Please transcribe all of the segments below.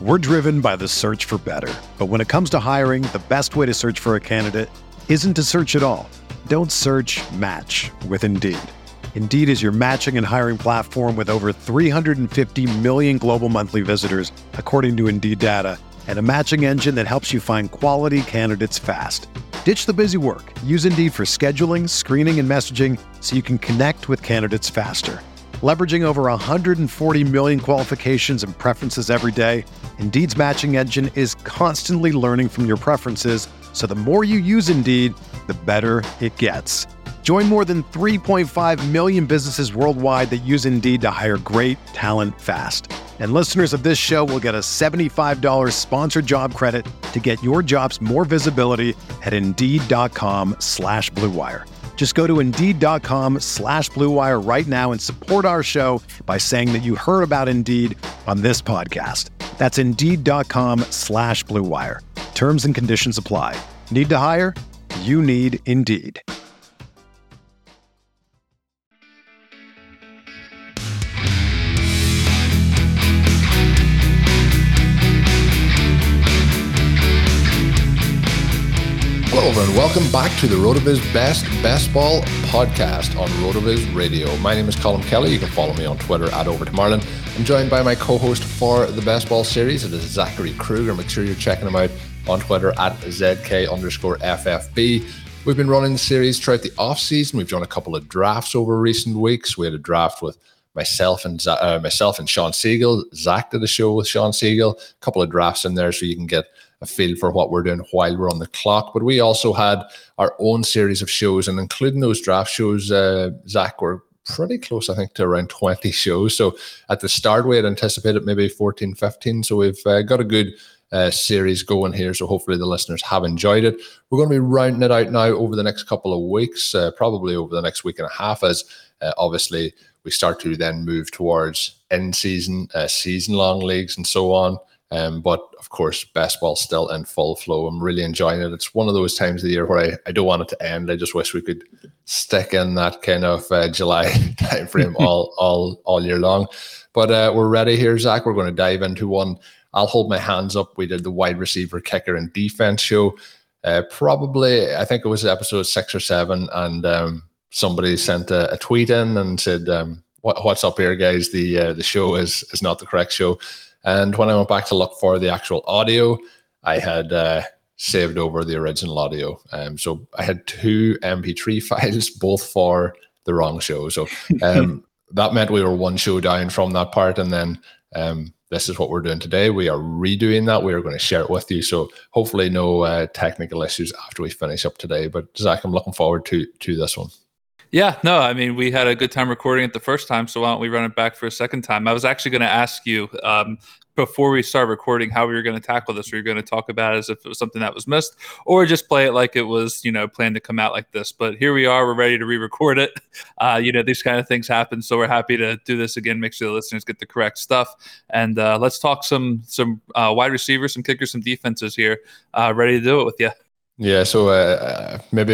We're driven by the search for better. But when it comes to hiring, the best way to search for a candidate isn't to search at all. Don't search, match with Indeed. Indeed is your matching and hiring platform with over 350 million global monthly visitors, according to Indeed data, and a matching engine that helps you find quality candidates fast. Ditch the busy work. Use Indeed for scheduling, screening, and messaging so you can connect with candidates faster. Leveraging over 140 million qualifications and preferences every day, Indeed's matching engine is constantly learning from your preferences, so the more you use Indeed, the better it gets. Join more than 3.5 million businesses worldwide that use Indeed to hire great talent fast. And listeners of this show will get a $75 sponsored job credit to get your jobs more visibility at Indeed.com/Blue Wire. Just go to Indeed.com/Blue Wire right now and support our show by saying that you heard about Indeed on this podcast. That's Indeed.com/Blue Wire. Terms and conditions apply. Need to hire? You need Indeed. Hello and welcome back to the RotoViz Best Ball podcast on RotoViz Radio. My name is Colin Kelly. You can follow me on Twitter at OverToMarlin. I'm joined by my co-host for the Best Ball series. It is Zachary Kruger. Make sure you're checking him out on Twitter at ZK_FFB. We've been running the series throughout the off-season. We've done a couple of drafts over recent weeks. We had a draft with myself and Sean Siegel. Zach did a show with Sean Siegel. A couple of drafts in there so you can get a feel for what we're doing while we're on the clock. But we also had our own series of shows, and including those draft shows, Zach, we're pretty close, I think, to around 20 shows. So at the start, we had anticipated maybe 14, 15. So we've got a good series going here. So hopefully the listeners have enjoyed it. We're going to be rounding it out now over the next couple of weeks, probably over the next week and a half, as obviously we start to then move towards in-season, season-long leagues and so on. But of course, best ball's still in full flow. I'm really enjoying it. It's one of those times of the year where I don't want it to end. I just wish we could stick in that kind of July time frame all year long. But we're ready here, Zach. We're going to dive into one. I'll hold my hands up. We did the wide receiver, kicker, and defense show. Probably, I think it was episode 6 or 7, and somebody sent a tweet in and said, "What's up here, guys? The show is not the correct show." And when I went back to look for the actual audio, I had saved over the original audio. So I had 2 MP3 files, both for the wrong show. So that meant we were one show down from that part. And then this is what we're doing today. We are redoing that. We are going to share it with you. So hopefully no technical issues after we finish up today. But Zach, I'm looking forward to this one. Yeah, no, I mean, we had a good time recording it the first time, so why don't we run it back for a second time? I was actually going to ask you before we start recording how we were going to tackle this. Were you going to talk about it as if it was something that was missed, or just play it like it was, planned to come out like this? But here we are. We're ready to re-record it. These kind of things happen, so we're happy to do this again, make sure the listeners get the correct stuff. And let's talk some wide receivers, some kickers, some defenses here. Ready to do it with you. Yeah, so maybe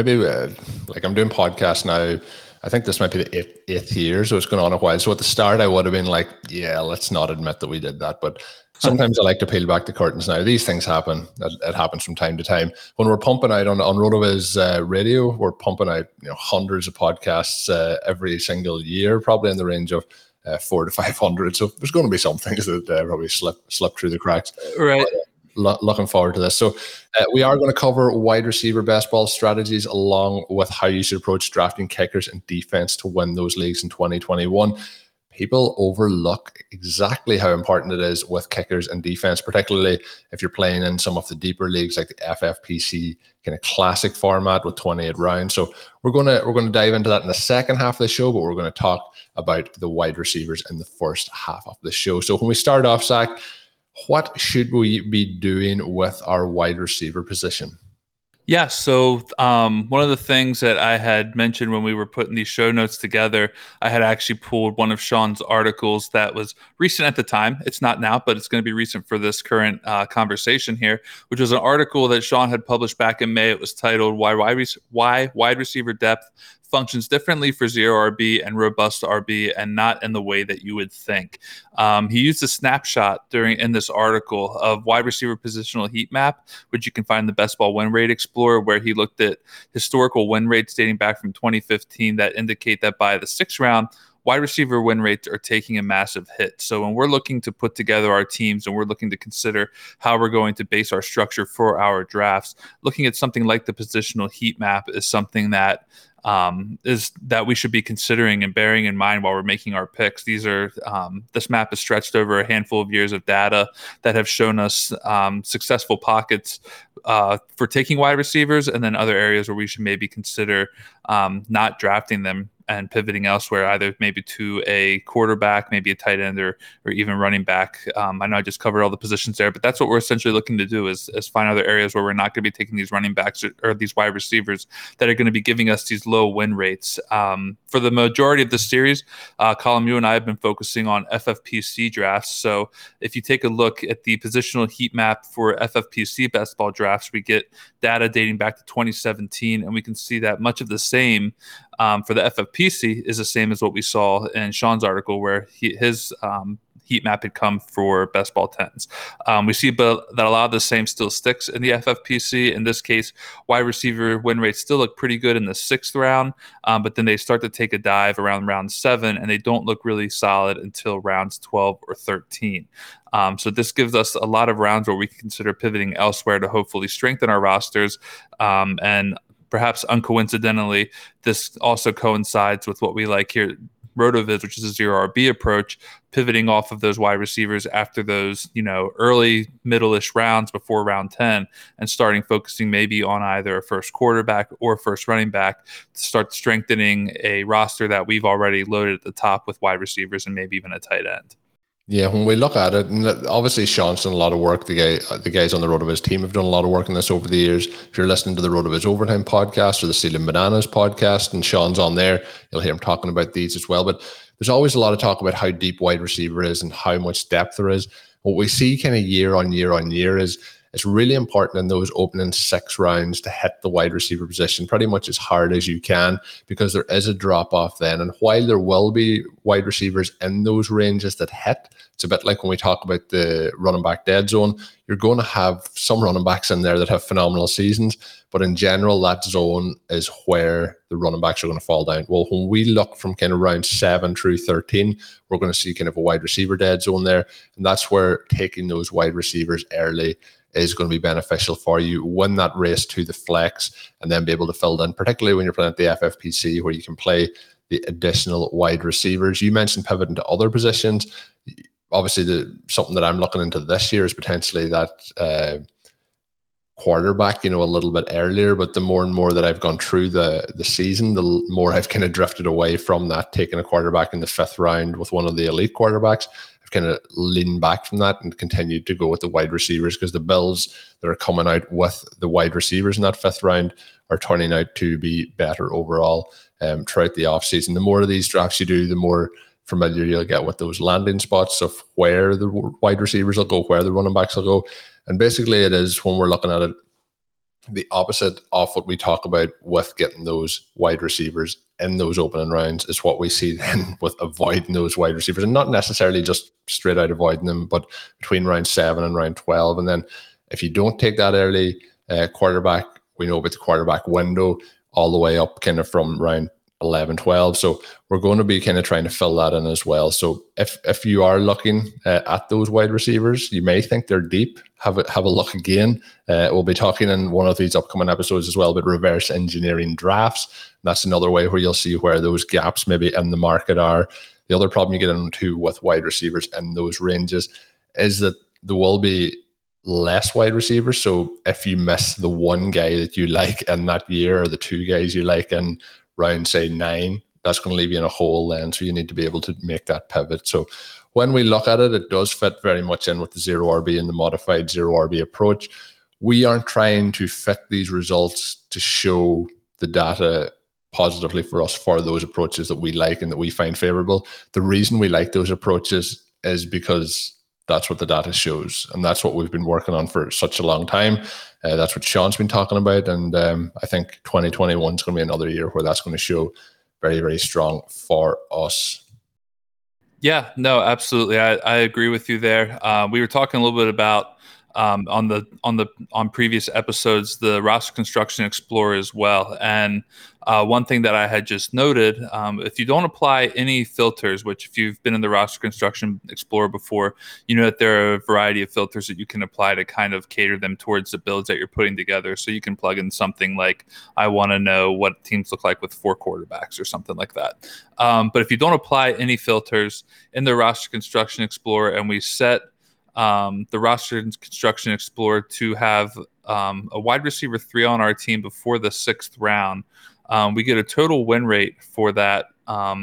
like I'm doing podcasts now. I think this might be the eighth year, so it's going on a while. So at the start, I would have been like, yeah, let's not admit that we did that. But sometimes I like to peel back the curtains now. These things happen. It happens from time to time. When we're pumping out on RotoViz Radio, we're pumping out hundreds of podcasts every single year, probably in the range of 400 to 500. So there's going to be some things that probably slip through the cracks. Right. But, looking forward to this. So we are going to cover wide receiver best ball strategies along with how you should approach drafting kickers and defense to win those leagues in 2021. People overlook exactly how important it is with kickers and defense, particularly if you're playing in some of the deeper leagues like the FFPC kind of classic format with 28 rounds. So we're going to dive into that in the second half of the show, but we're going to talk about the wide receivers in the first half of the show. So when we start off, Zach, what should we be doing with our wide receiver position? Yeah, so one of the things that I had mentioned when we were putting these show notes together, I had actually pulled one of Sean's articles that was recent at the time. It's not now, but it's going to be recent for this current conversation here, which was an article that Sean had published back in May. It was titled Why Wide Receiver Depth functions differently for zero RB and robust RB, and not in the way that you would think. He used a snapshot in this article of wide receiver positional heat map, which you can find in the Best Ball Win Rate Explorer, where he looked at historical win rates dating back from 2015 that indicate that by the 6th round, wide receiver win rates are taking a massive hit. So when we're looking to put together our teams and we're looking to consider how we're going to base our structure for our drafts, looking at something like the positional heat map is something that we should be considering and bearing in mind while we're making our picks. This map is stretched over a handful of years of data that have shown us successful pockets for taking wide receivers, and then other areas where we should maybe consider not drafting them and pivoting elsewhere, either maybe to a quarterback, maybe a tight end, or even running back. I know I just covered all the positions there, but that's what we're essentially looking to do is find other areas where we're not going to be taking these running backs or these wide receivers that are going to be giving us these low win rates. For the majority of the series, Colin, you and I have been focusing on FFPC drafts. So if you take a look at the positional heat map for FFPC best ball drafts, we get data dating back to 2017, and we can see that much of the same for the FFPC is the same as what we saw in Sean's article, where his heat map had come for best ball 10s. We see that a lot of the same still sticks in the FFPC. In this case, wide receiver win rates still look pretty good in the 6th round, but then they start to take a dive around round 7, and they don't look really solid until rounds 12 or 13. So this gives us a lot of rounds where we can consider pivoting elsewhere to hopefully strengthen our rosters. And perhaps uncoincidentally, this also coincides with what we like here at RotoViz, which is a zero RB approach, pivoting off of those wide receivers after those, early middle-ish rounds before round 10, and starting focusing maybe on either a first quarterback or first running back to start strengthening a roster that we've already loaded at the top with wide receivers and maybe even a tight end. Yeah, when we look at it, and obviously Sean's done a lot of work. The guys on the RotoViz team have done a lot of work on this over the years. If you're listening to the RotoViz Overtime podcast or the Sealing Bananas podcast, and Sean's on there, you'll hear him talking about these as well. But there's always a lot of talk about how deep wide receiver is and how much depth there is. What we see kind of year on year is it's really important in those opening 6 rounds to hit the wide receiver position pretty much as hard as you can, because there is a drop off then. And while there will be wide receivers in those ranges that hit, it's a bit like when we talk about the running back dead zone. You're going to have some running backs in there that have phenomenal seasons, but in general, that zone is where the running backs are going to fall down. Well, when we look from kind of round 7 through 13, we're going to see kind of a wide receiver dead zone there. And that's where taking those wide receivers early is going to be beneficial for you. Win that race to the flex and then be able to fill in, particularly when you're playing at the FFPC, where you can play the additional wide receivers. You mentioned pivoting to other positions. Obviously, something that I'm looking into this year is potentially that quarterback, a little bit earlier. But the more and more that I've gone through the season, the more I've kind of drifted away from that, taking a quarterback in the 5th round with one of the elite quarterbacks. I've kind of leaned back from that and continued to go with the wide receivers, because the Bills that are coming out with the wide receivers in that 5th round are turning out to be better overall throughout the offseason. The more of these drafts you do, the more familiar you'll get with those landing spots of where the wide receivers will go, where the running backs will go. And basically it is, when we're looking at it, the opposite of what we talk about with getting those wide receivers in those opening rounds is what we see then with avoiding those wide receivers, and not necessarily just straight out avoiding them, but between round 7 and round 12. And then if you don't take that early quarterback, we know about the quarterback window all the way up kind of from round 11, 12. So we're going to be kind of trying to fill that in as well. So if you are looking at those wide receivers, you may think they're deep. Have a look again. We'll be talking in one of these upcoming episodes as well about reverse engineering drafts. That's another way where you'll see where those gaps maybe in the market are. The other problem you get into with wide receivers in those ranges is that there will be less wide receivers. So if you miss the one guy that you like in that year, or the 2 guys you like in round, say, 9, that's going to leave you in a hole then. So you need to be able to make that pivot. So when we look at it, it does fit very much in with the zero RB and the modified zero RB approach. We aren't trying to fit these results to show the data positively for us for those approaches that we like and that we find favorable. The reason we like those approaches is because That's what the data shows. And that's what we've been working on for such a long time. That's what Sean's been talking about. And I think 2021 is going to be another year where that's going to show very, very strong for us. Yeah, no, absolutely. I agree with you there. We were talking a little bit about on previous episodes, the Roster Construction Explorer as well. And one thing that I had just noted, if you don't apply any filters, which if you've been in the Roster Construction Explorer before, you know that there are a variety of filters that you can apply to kind of cater them towards the builds that you're putting together. So you can plug in something like, I want to know what teams look like with 4 quarterbacks or something like that. But if you don't apply any filters in the Roster Construction Explorer, and we set the Roster Construction Explorer to have a wide receiver 3 on our team before the 6th round, we get a total win rate for that of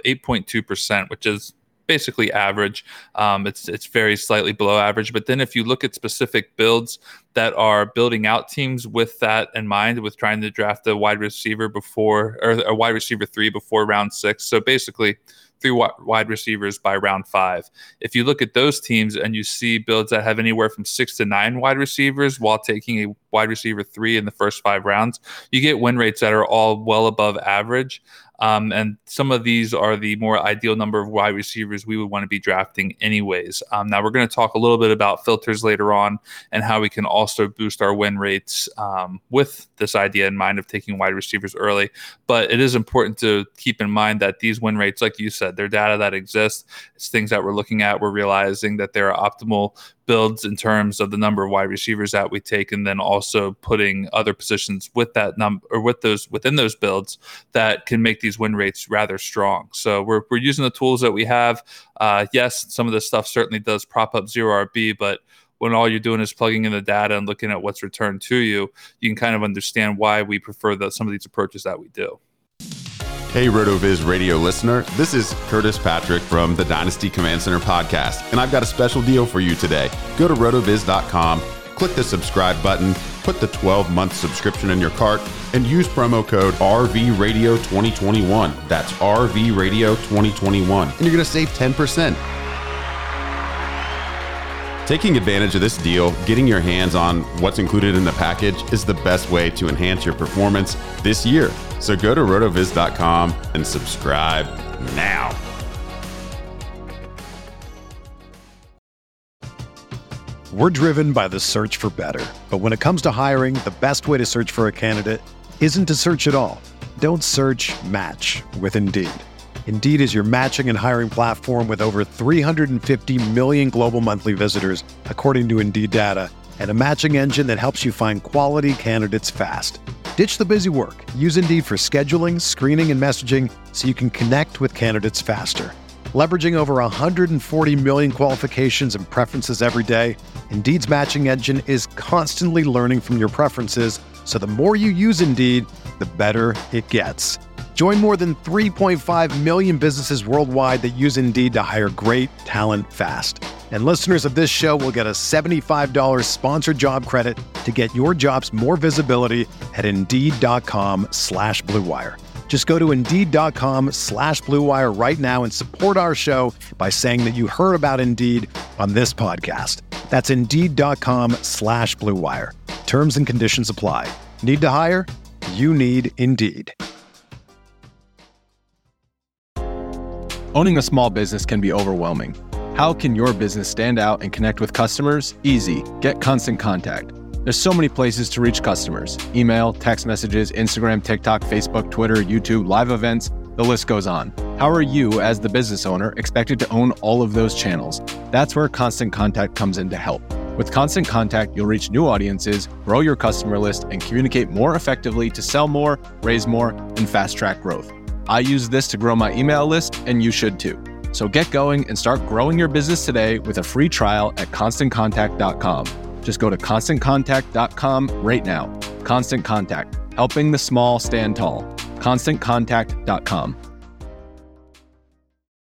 8.2%, which is basically average. It's very slightly below average. But then if you look at specific builds that are building out teams with that in mind, with trying to draft a wide receiver before, or a wide receiver 3 before round 6, so basically 3 wide receivers by round 5. If you look at those teams and you see builds that have anywhere from 6 to 9 wide receivers while taking a wide receiver 3 in the first 5 rounds, you get win rates that are all well above average. And some of these are the more ideal number of wide receivers we would want to be drafting anyways. Now we're going to talk a little bit about filters later on and how we can also boost our win rates with this idea in mind of taking wide receivers early. But it is important to keep in mind that these win rates, like you said, they're data that exists. It's things that we're looking at. We're realizing that there are optimal builds in terms of the number of wide receivers that we take, and then also putting other positions with that number or with those within those builds that can make these win rates rather strong. So we're using the tools that we have. Yes, some of this stuff certainly does prop up zero RB, but when all you're doing is plugging in the data and looking at what's returned to you, you can kind of understand why we prefer some of these approaches that we do. Hey, RotoViz radio listener, this is Curtis Patrick from the Dynasty Command Center podcast, and I've got a special deal for you today. Go to rotoviz.com, click the subscribe button, put the 12-month subscription in your cart, and use promo code RVRadio2021. That's RVRadio2021, and you're going to save 10%. Taking advantage of this deal, getting your hands on what's included in the package is the best way to enhance your performance this year. So go to rotoviz.com and subscribe now. We're driven by the search for better. But when it comes to hiring, the best way to search for a candidate isn't to search at all. Don't search, match with Indeed. Indeed is your matching and hiring platform with over 350 million global monthly visitors, according to Indeed data, and a matching engine that helps you find quality candidates fast. Ditch the busy work. Use Indeed for scheduling, screening, and messaging so you can connect with candidates faster. Leveraging over 140 million qualifications and preferences every day, Indeed's matching engine is constantly learning from your preferences, so the more you use Indeed, the better it gets. Join more than 3.5 million businesses worldwide that use Indeed to hire great talent fast. And listeners of this show will get a $75 sponsored job credit to get your jobs more visibility at Indeed.com/Blue Wire. Just go to Indeed.com/Blue Wire right now and support our show by saying that you heard about Indeed on this podcast. That's Indeed.com/Blue Wire. Terms and conditions apply. Need to hire? You need Indeed. Owning a small business can be overwhelming. How can your business stand out and connect with customers? Easy. Get Constant Contact. There's so many places to reach customers. Email, text messages, Instagram, TikTok, Facebook, Twitter, YouTube, live events, the list goes on. How are you, as the business owner, expected to own all of those channels? That's where Constant Contact comes in to help. With Constant Contact, you'll reach new audiences, grow your customer list, and communicate more effectively to sell more, raise more, and fast-track growth. I use this to grow my email list, and you should too. So get going and start growing your business today with a free trial at ConstantContact.com. Just go to ConstantContact.com right now. Constant Contact, helping the small stand tall. ConstantContact.com.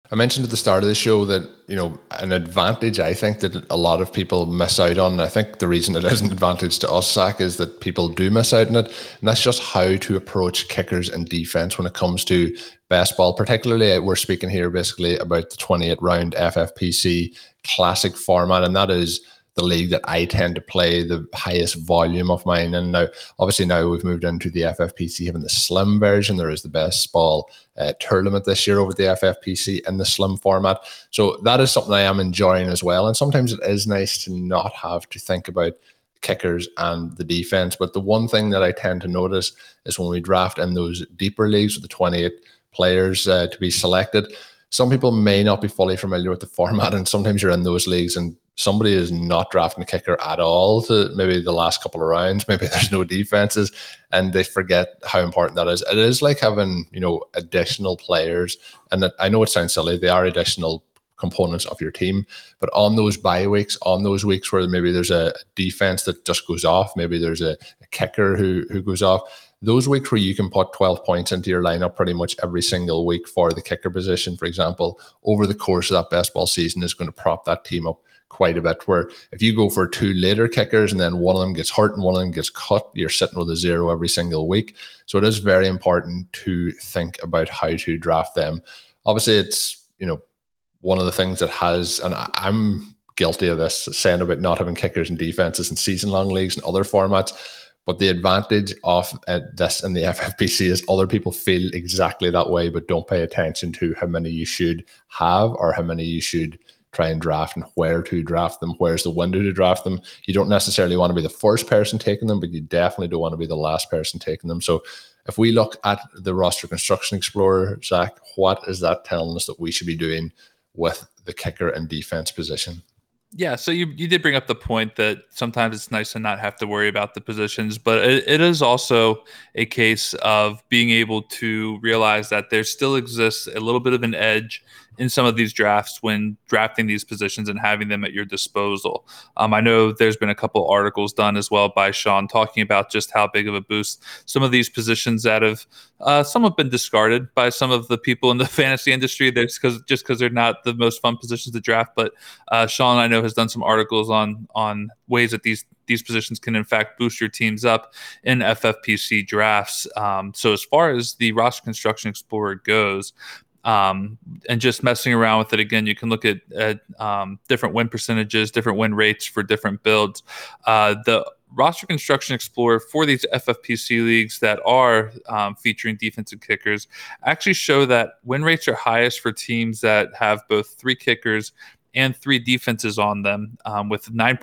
I mentioned at the start of the show that, an advantage I think that a lot of people miss out on, and I think the reason it is an advantage to us, Zach, is that people do miss out on it. And that's just how to approach kickers and defense when it comes to best ball. Particularly, we're speaking here basically about the 28 round FFPC classic format, and that is the league that I tend to play the highest volume of mine. And now we've moved into the FFPC having the slim version. There is the best ball tournament this year over the FFPC in the slim format. So that is something I am enjoying as well. And sometimes it is nice to not have to think about kickers and the defense. But the one thing that I tend to notice is when we draft in those deeper leagues with the 28 players to be selected, some people may not be fully familiar with the format, and sometimes you're in those leagues and somebody is not drafting a kicker at all to maybe the last couple of rounds. Maybe there's no defenses, and they forget how important that is. It is like having, additional players. And I know it sounds silly, they are additional components of your team, but on those bye weeks, on those weeks where maybe there's a defense that just goes off, maybe there's a kicker who goes off, those weeks where you can put 12 points into your lineup pretty much every single week for the kicker position, for example, over the course of that best ball season is going to prop that team up quite a bit. Where if you go for two later kickers and then one of them gets hurt and one of them gets cut, you're sitting with a 0 every single week. So it is very important to think about how to draft them. Obviously, it's, one of the things that has, and I'm guilty of this, saying about not having kickers and defenses in season-long leagues and other formats. But the advantage of this in the FFPC is other people feel exactly that way, but don't pay attention to how many you should have or how many you should try and draft and where to draft them, where's the window to draft them. You don't necessarily want to be the first person taking them, but you definitely don't want to be the last person taking them. So if we look at the Roster Construction Explorer, Zach, what is that telling us that we should be doing with the kicker and defense position? Yeah, so you did bring up the point that sometimes it's nice to not have to worry about the positions, but it is also a case of being able to realize that there still exists a little bit of an edge in some of these drafts when drafting these positions and having them at your disposal. I know there's been a couple articles done as well by Sean talking about just how big of a boost some of these positions that have some have been discarded by some of the people in the fantasy industry. That's because they're not the most fun positions to draft. But Sean, I know, has done some articles on ways that these positions can in fact boost your teams up in FFPC drafts. So as far as the Roster Construction Explorer goes, and just messing around with it again, you can look at different win percentages, different win rates for different builds. The Roster Construction Explorer for these FFPC leagues that are featuring defensive kickers actually show that win rates are highest for teams that have both 3 kickers and 3 defenses on them, with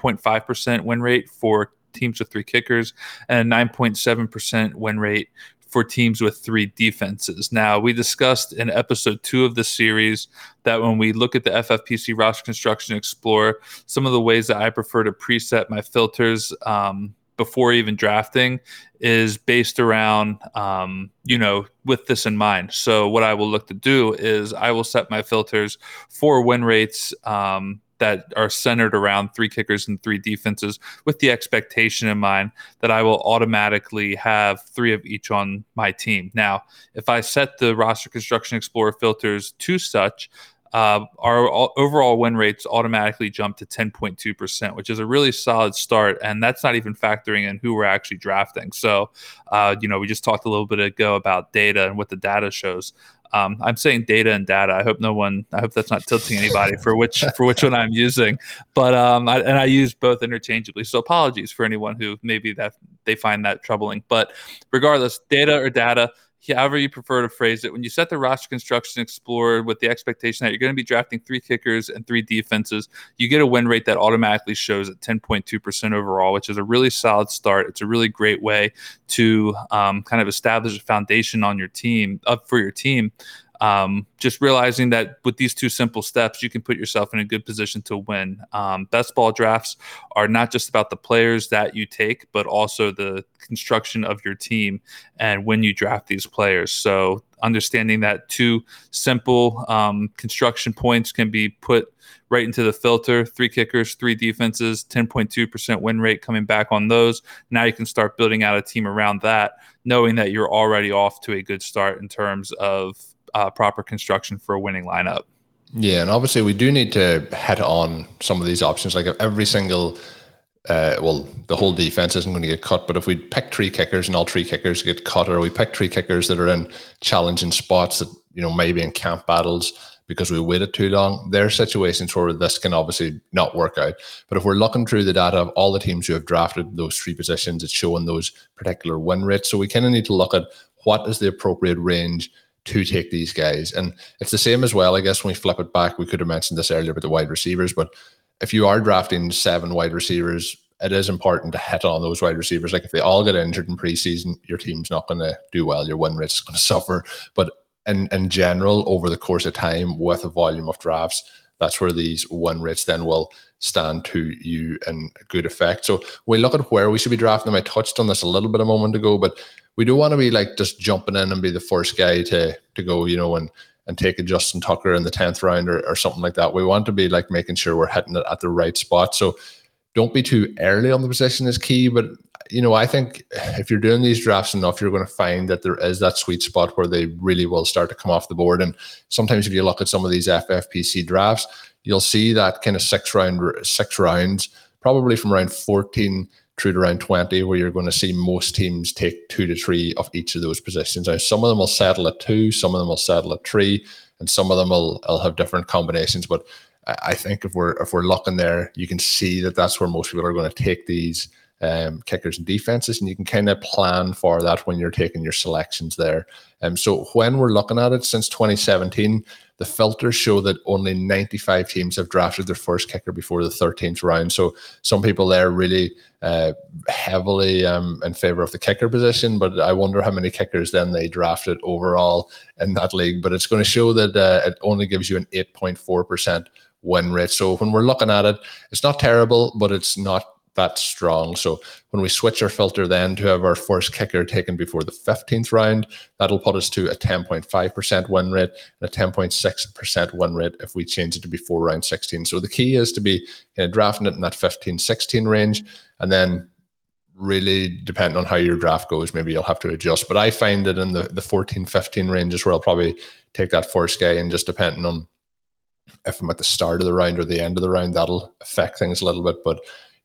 9.5% win rate for teams with 3 kickers and a 9.7% win rate for teams with 3 defenses. Now, we discussed in episode 2 of the series that when we look at the FFPC Roster Construction Explorer, some of the ways that I prefer to preset my filters before even drafting is based around, with this in mind. So what I will look to do is I will set my filters for win rates that are centered around 3 kickers and 3 defenses, with the expectation in mind that I will automatically have 3 of each on my team. Now, if I set the Roster Construction Explorer filters to such, our overall win rates automatically jump to 10.2%, which is a really solid start. And that's not even factoring in who we're actually drafting. So, we just talked a little bit ago about data and what the data shows. I'm saying data and data. I hope that's not tilting anybody for which one I'm using. But I use both interchangeably. So apologies for anyone who maybe that they find that troubling. But regardless, data or data, however you prefer to phrase it, when you set the Roster Construction Explorer with the expectation that you're going to be drafting 3 kickers and 3 defenses, you get a win rate that automatically shows at 10.2% overall, which is a really solid start. It's a really great way to kind of establish a foundation on your team, for your team. Just realizing that with these 2 simple steps, you can put yourself in a good position to win. Best ball drafts are not just about the players that you take, but also the construction of your team and when you draft these players. So understanding that 2 simple construction points can be put right into the filter: 3 kickers, 3 defenses, 10.2% win rate coming back on those. Now you can start building out a team around that, knowing that you're already off to a good start in terms of proper construction for a winning lineup. Yeah, and obviously we do need to hit on some of these options. Like if every single, the whole defense isn't going to get cut, but if we pick 3 kickers and all 3 kickers get cut, or we pick 3 kickers that are in challenging spots that, maybe in camp battles because we waited too long, there are situations where this can obviously not work out. But if we're looking through the data of all the teams who have drafted those 3 positions, it's showing those particular win rates. So we kind of need to look at what is the appropriate range to take these guys. And it's the same as well, I guess, when we flip it back. We could have mentioned this earlier about the wide receivers, but if you are drafting 7 wide receivers, it is important to hit on those wide receivers. Like if they all get injured in preseason, your team's not going to do well. Your win rate is going to suffer. But in general, over the course of time, with a volume of drafts, that's where these win rates then will stand to you in good effect. So we look at where we should be drafting them. I touched on this a little bit a moment ago, but we don't want to be like just jumping in and be the first guy to go, and take a Justin Tucker in the 10th round or something like that. We want to be like making sure we're hitting it at the right spot. So don't be too early on the position is key. But, I think if you're doing these drafts enough, you're going to find that there is that sweet spot where they really will start to come off the board. And sometimes if you look at some of these FFPC drafts, you'll see that kind of 6 rounds, probably from round 14 through to round 20, where you're going to see most teams take 2 to 3 of each of those positions. Now, some of them will settle at 2, some of them will settle at 3, and some of them will have different combinations. But I think if we're looking there, you can see that that's where most people are going to take these kickers and defenses, and you can kind of plan for that when you're taking your selections there. So when we're looking at it since 2017, the filters show that only 95 teams have drafted their first kicker before the 13th round. So some people there really heavily in favor of the kicker position, but I wonder how many kickers then they drafted overall in that league. But it's going to show that it only gives you an 8.4% win rate. So when we're looking at it, it's not terrible, but it's not that strong. So when we switch our filter then to have our first kicker taken before the 15th round, that'll put us to a 10.5% win rate and a 10.6% win rate if we change it to before round 16. So the key is to be drafting it in that 15-16 range, and then really depending on how your draft goes, maybe you'll have to adjust. But I find that in the 14-15 range is where I'll probably take that first guy, and just depending on if I'm at the start of the round or the end of the round, that'll affect things a little bit. But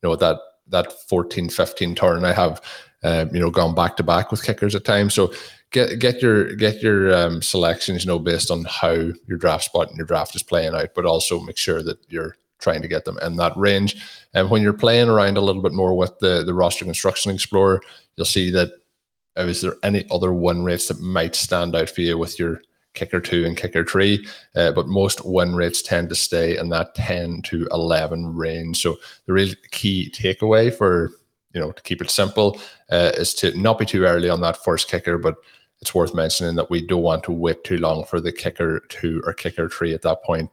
that 14-15 turn, I have gone back to back with kickers at times. So get your selections based on how your draft spot and your draft is playing out, but also make sure that you're trying to get them in that range. And when you're playing around a little bit more with the roster construction explorer, you'll see that is there any other win rates that might stand out for you with your kicker 2 and kicker 3, but most win rates tend to stay in that 10 to 11 range. So the real key takeaway for, to keep it simple, is to not be too early on that first kicker, but it's worth mentioning that we don't want to wait too long for the kicker 2 or kicker 3 at that point.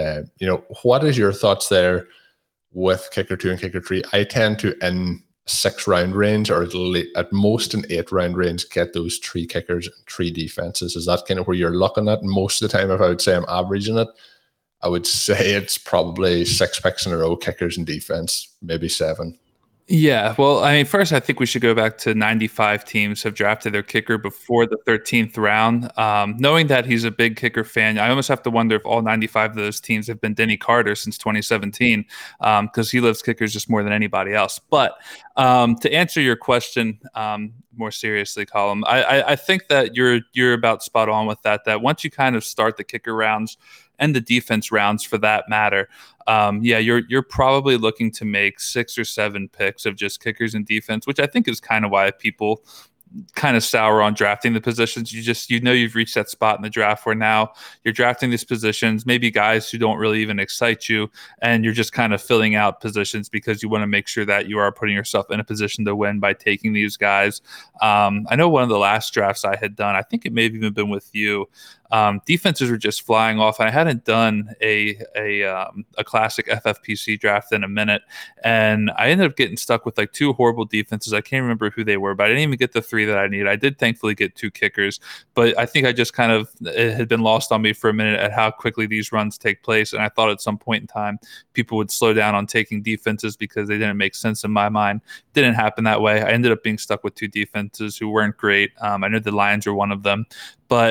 What is your thoughts there with kicker 2 and kicker 3? I tend to, in 6 round range, or at most an 8 round range, get those 3 kickers and 3 defenses. Is that kind of where you're looking at? Most of the time, if I would say I'm averaging it, I would say it's probably 6 picks in a row, kickers and defense, maybe 7. Yeah, well, I mean, first, I think we should go back to 95 teams have drafted their kicker before the 13th round. Knowing that he's a big kicker fan, I almost have to wonder if all 95 of those teams have been Denny Carter since 2017, because he loves kickers just more than anybody else. But to answer your question more seriously, Colin, I think that you're about spot on with that once you kind of start the kicker rounds and the defense rounds for that matter, you're probably looking to make 6 or 7 picks of just kickers and defense, which I think is kind of why people kind of sour on drafting the positions. You've reached that spot in the draft where now you're drafting these positions, maybe guys who don't really even excite you, and you're just kind of filling out positions because you want to make sure that you are putting yourself in a position to win by taking these guys. I know one of the last drafts I had done, I think it may have even been with you, defenses were just flying off. I hadn't done a classic FFPC draft in a minute, and I ended up getting stuck with like 2 horrible defenses. I can't remember who they were, but I didn't even get the 3 that I needed. I did thankfully get 2 kickers, but I think I just it had been lost on me for a minute at how quickly these runs take place, and I thought at some point in time people would slow down on taking defenses because they didn't make sense in my mind. Didn't happen that way. I ended up being stuck with 2 defenses who weren't great. I know the Lions are one of them, but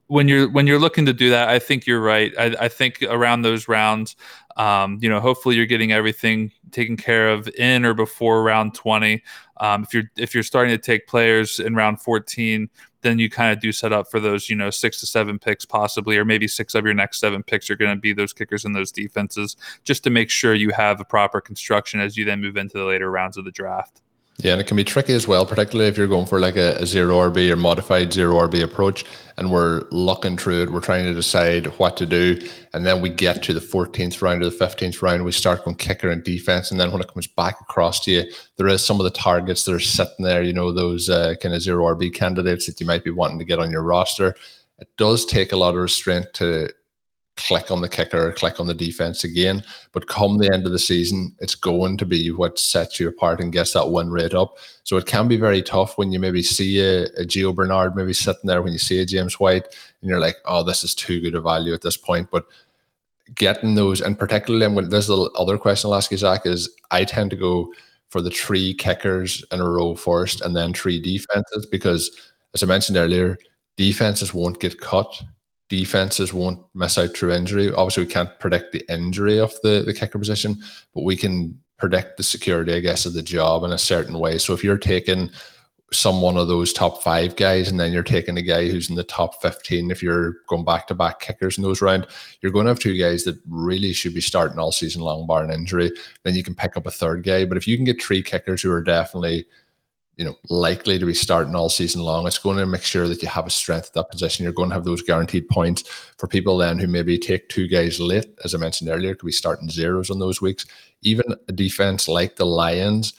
when you're looking to do that, I think you're right. I think around those rounds, hopefully you're getting everything taken care of in or before round 20. If you're starting to take players in round 14, then you kind of do set up for those 6 to 7 picks possibly, or maybe 6 of your next 7 picks are going to be those kickers and those defenses, just to make sure you have a proper construction as you then move into the later rounds of the draft. Yeah, and it can be tricky as well, particularly if you're going for like a zero RB or modified zero RB approach, and we're looking through it, we're trying to decide what to do, and then we get to the 14th round or the 15th round, we start going kicker and defense, and then when it comes back across to you, there is some of the targets that are sitting there, those kind of zero RB candidates that you might be wanting to get on your roster. It does take a lot of restraint to click on the kicker or click on the defense again, but come the end of the season, it's going to be what sets you apart and gets that win rate up. So it can be very tough when you maybe see a Gio Bernard maybe sitting there, when you see a James White, and you're like, oh, this is too good a value at this point. But getting those, and particularly, and there's the other question I'll ask you, Zach, is I tend to go for the 3 kickers in a row first and then 3 defenses, because as I mentioned earlier, defenses won't get cut. Defenses won't miss out through injury. Obviously, we can't predict the injury of the kicker position, but we can predict the security, I guess, of the job in a certain way. So if you're taking one of those top 5 guys, and then you're taking a guy who's in the top 15, if you're going back-to-back kickers in those rounds, you're going to have 2 guys that really should be starting all season long, bar an injury. Then you can pick up a 3rd guy. But if you can get 3 kickers who are definitely likely to be starting all season long, it's going to make sure that you have a strength at that position. You're going to have those guaranteed points for people then who maybe take 2 guys late, as I mentioned earlier, could be starting zeros on those weeks. Even a defense like the Lions,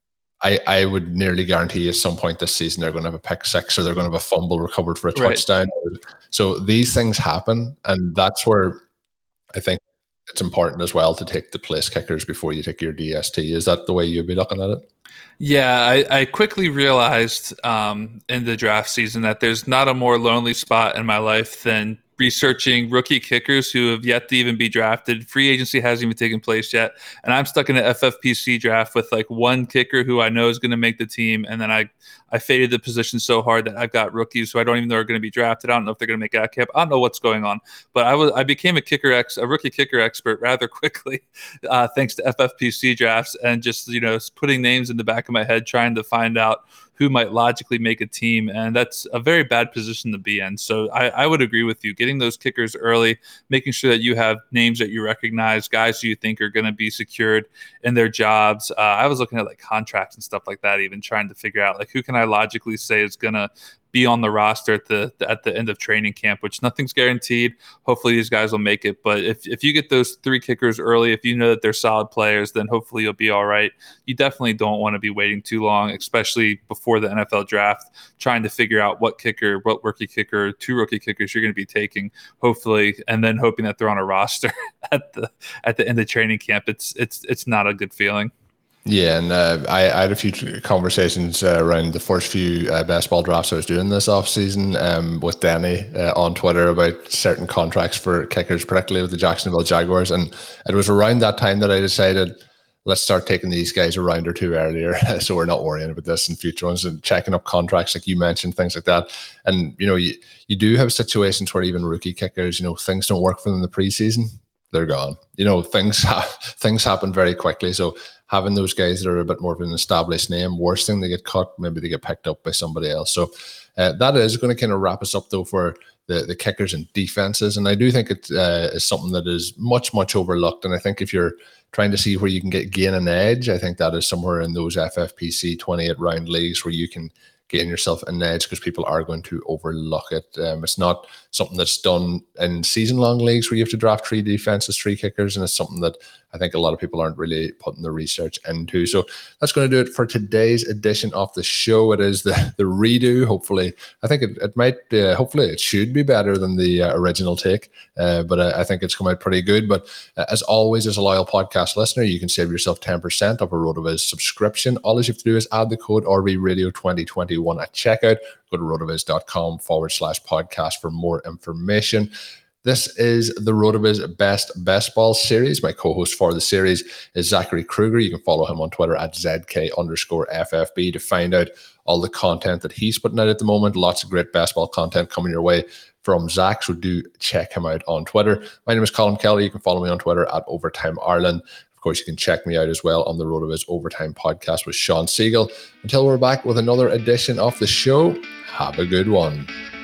I would nearly guarantee at some point this season they're going to have a pick 6, or they're going to have a fumble recovered for a touchdown. So these things happen, and that's where I think it's important as well to take the place kickers before you take your DST. Is that the way you'd be looking at it? Yeah, I quickly realized in the draft season that there's not a more lonely spot in my life than researching rookie kickers who have yet to even be drafted. Free agency hasn't even taken place yet. And I'm stuck in an FFPC draft with like 1 kicker who I know is going to make the team. And then I faded the position so hard that I've got rookies who I don't even know are going to be drafted. I don't know if they're going to make out camp. I don't know what's going on. But I became a rookie kicker expert rather quickly, thanks to FFPC drafts and just, putting names in the back of my head, trying to find out who might logically make a team. And that's a very bad position to be in. So I would agree with you. Getting those kickers early, making sure that you have names that you recognize, guys who you think are going to be secured in their jobs. I was looking at like contracts and stuff like that, even trying to figure out like who can I logically say is going to be on the roster at the end of training camp, which nothing's guaranteed. Hopefully these guys will make it. But if you get those 3 kickers early, if you know that they're solid players, then hopefully you'll be all right. You definitely don't want to be waiting too long, especially before the NFL draft, trying to figure out what rookie kicker, 2 rookie kickers you're going to be taking, hopefully, and then hoping that they're on a roster at the end of training camp. It's not a good feeling. Yeah, and I had a few conversations around the first few best ball drafts I was doing this offseason with Denny on Twitter about certain contracts for kickers, particularly with the Jacksonville Jaguars. And it was around that time that I decided, let's start taking these guys a round or 2 earlier so we're not worrying about this in future ones, and checking up contracts like you mentioned, things like that. And, you do have situations where even rookie kickers, things don't work for them in the preseason. They're gone. Things happen very quickly. So having those guys that are a bit more of an established name, worst thing, they get cut, maybe they get picked up by somebody else. So that is going to kind of wrap us up though for the kickers and defenses. And I do think it is something that is much, much overlooked. And I think if you're trying to see where you can gain an edge, I think that is somewhere in those FFPC 28 round leagues where you can gain yourself an edge, because people are going to overlook it. It's not something that's done in season-long leagues where you have to draft 3 defenses, 3 kickers, and it's something that I think a lot of people aren't really putting the research into. So that's going to do it for today's edition of the show. It is the redo. Hopefully, I think it might, hopefully it should be better than the original take, but I think it's come out pretty good. But as always, as a loyal podcast listener, you can save yourself 10% of a RotoViz subscription. All you have to do is add the code RVRadio2021 at checkout. Go to rotoviz.com/podcast for more information. This is the RotoViz Best Ball series. My co-host for the series is Zachary Kruger. You can follow him on Twitter at ZK_FFB to find out all the content that he's putting out at the moment. Lots of great best ball content coming your way from Zach, so do check him out on Twitter. My name is Colin Kelly. You can follow me on Twitter at Overtime Ireland. Of course, you can check me out as well on the RotoViz Overtime podcast with Shawn Siegele. Until we're back with another edition of the show, have a good one.